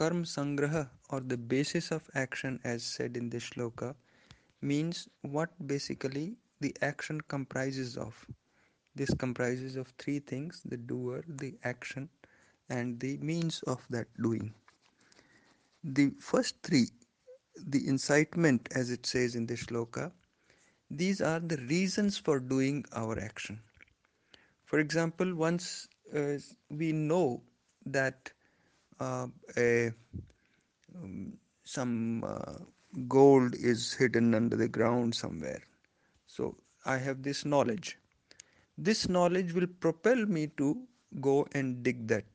karma sangraha, or the basis of action as said in this shloka, means what basically the action comprises of. This comprises of three things: the doer, the action, and the means of that doing. The first three, the incitement as it says in the shloka, these are the reasons for doing our action. For example, once we know that uh, a, some gold is hidden under the ground somewhere, so I have this knowledge. This knowledge will propel me to go and dig that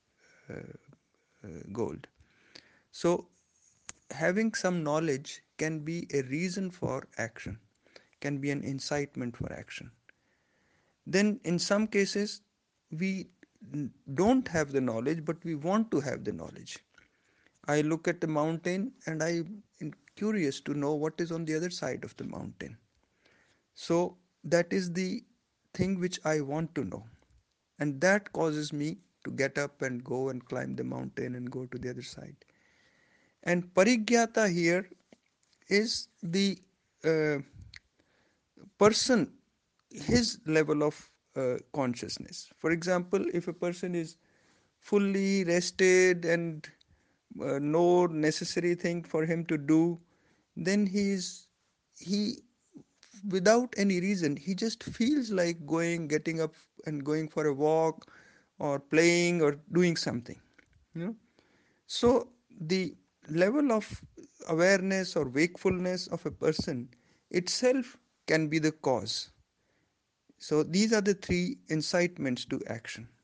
gold. So, having some knowledge can be a reason for action, can be an incitement for action. Then, in some cases, we don't have the knowledge, but we want to have the knowledge. I look at the mountain and I'm curious to know what is on the other side of the mountain. So, that is the thing which I want to know. And that causes me to get up and go and climb the mountain and go to the other side. And parigyata here is the uh, person, his level of consciousness. For example, if a person is fully rested and no necessary thing for him to do, then he without any reason he just feels like going, getting up and going for a walk or playing or doing something, you know. So the level of awareness or wakefulness of a person itself can be the cause. So these are the three incitements to action.